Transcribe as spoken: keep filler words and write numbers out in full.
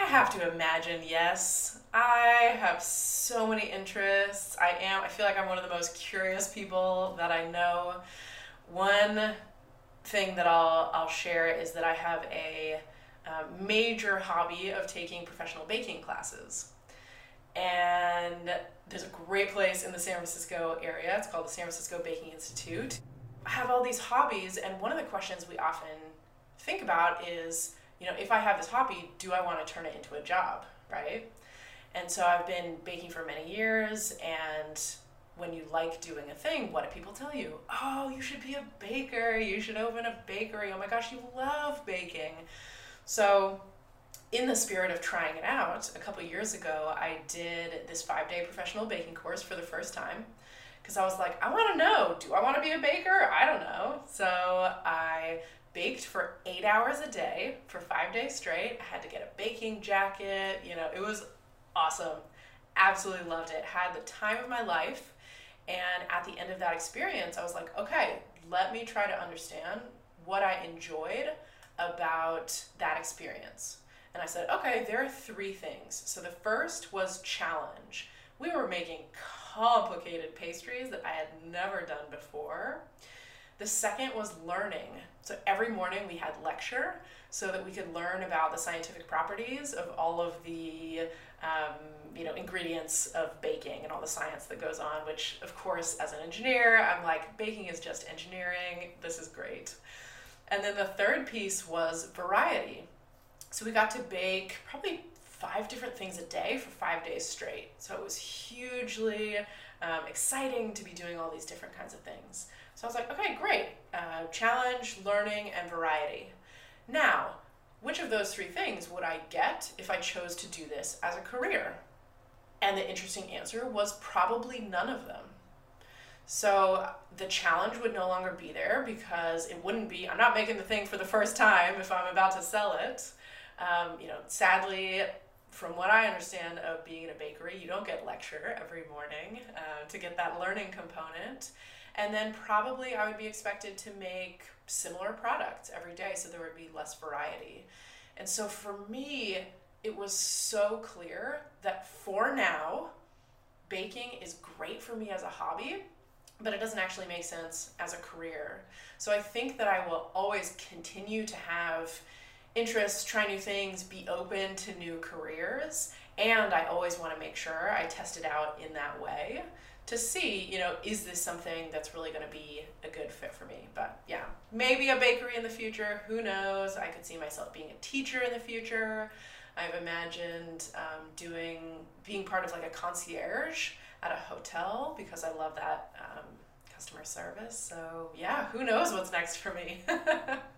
have to imagine, yes. I have so many interests. I am, I feel like I'm one of the most curious people that I know. One thing that I'll, I'll share is that I have a um, major hobby of taking professional baking classes. And there's a great place in the San Francisco area. It's called the San Francisco Baking Institute. I have all these hobbies, and one of the questions we often think about is, you know, if I have this hobby, do I want to turn it into a job, right? And so I've been baking for many years, and when you like doing a thing, what do people tell you? Oh, you should be a baker, you should open a bakery, oh my gosh, you love baking. So in the spirit of trying it out, a couple years ago, I did this five-day professional baking course for the first time, because I was like, I want to know, do I want to be a baker? I don't know. So I baked for eight hours a day for five days straight. I had to get a baking jacket. You know, it was awesome. Absolutely loved it. Had the time of my life. And at the end of that experience, I was like, okay, let me try to understand what I enjoyed about that experience. And I said, okay, there are three things. So the first was challenge. We were making complicated pastries that I had never done before. The second was learning. So every morning we had lecture so that we could learn about the scientific properties of all of the um, you know, ingredients of baking and all the science that goes on, which of course as an engineer, I'm like, baking is just engineering. This is great. And then the third piece was variety. So we got to bake probably five different things a day for five days straight. So it was hugely um, exciting to be doing all these different kinds of things. So I was like, okay, great. Uh, challenge, learning, and variety. Now, which of those three things would I get if I chose to do this as a career? And the interesting answer was probably none of them. So the challenge would no longer be there because it wouldn't be, I'm not making the thing for the first time if I'm about to sell it. Um, you know, sadly, from what I understand of being in a bakery, you don't get lecture every morning uh, to get that learning component. And then probably I would be expected to make similar products every day, so there would be less variety. And so for me, it was so clear that for now, baking is great for me as a hobby, but it doesn't actually make sense as a career. So I think that I will always continue to have interests, try new things, be open to new careers, and I always want to make sure I test it out in that way to see, you know, is this something that's really going to be a good fit for me? But yeah, maybe a bakery in the future, who knows? I could see myself being a teacher in the future. I've imagined um, doing, being part of like a concierge at a hotel because I love that um, customer service. So yeah, who knows what's next for me?